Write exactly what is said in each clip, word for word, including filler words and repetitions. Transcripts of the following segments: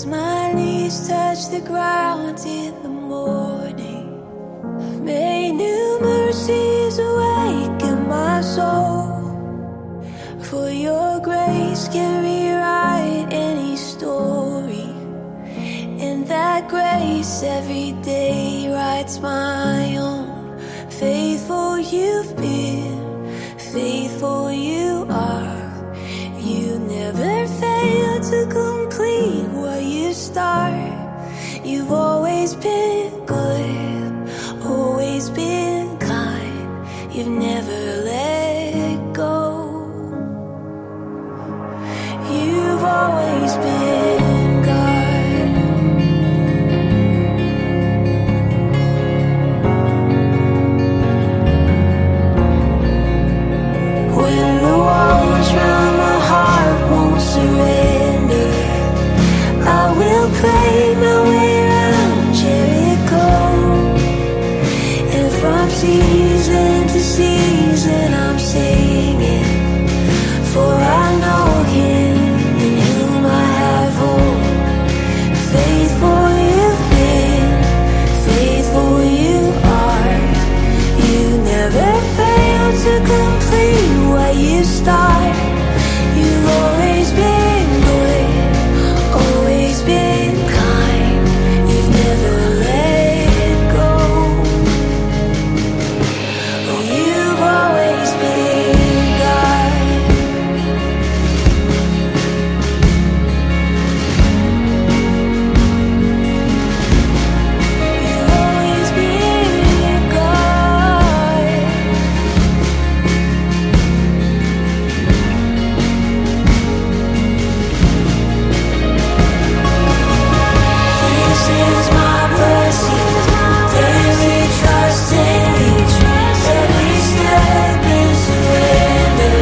As my knees touch the ground in the morning, may new mercies awaken my soul. For your grace can rewrite any story, and that grace every day writes my own. Faithful you've been, faithful you are. You never fail to complete what you start. You've always been good, always been kind. You've never let go. You've always been God. When the walls round my heart won't surrender, I will pray my way around Jericho. And from season to season I'm singing, for I know Him in whom I have hope. Faithful you've been, faithful you are. You never fail to complete what you start. You've always been good, always been kind. You've never let go. Oh, you've always been God. You've always been God. This is my blessing, daily trusting each, every step in surrender.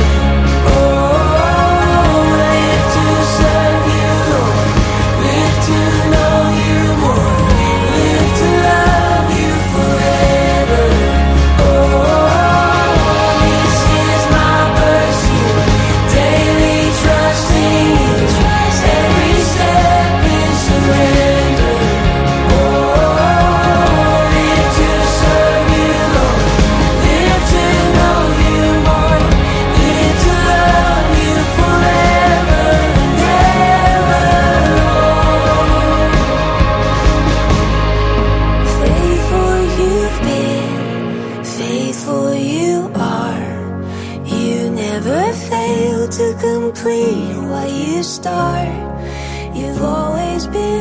Oh, live to serve you, Lord, live to know you more, live to love you forever. Oh, this is my pursuit, daily trusting each, every step in surrender. Oh, live to serve you, Lord, live to know you more, live to love you forever and ever, Lord. Faithful you've been, faithful you are. You never fail to complete what you start. You've always been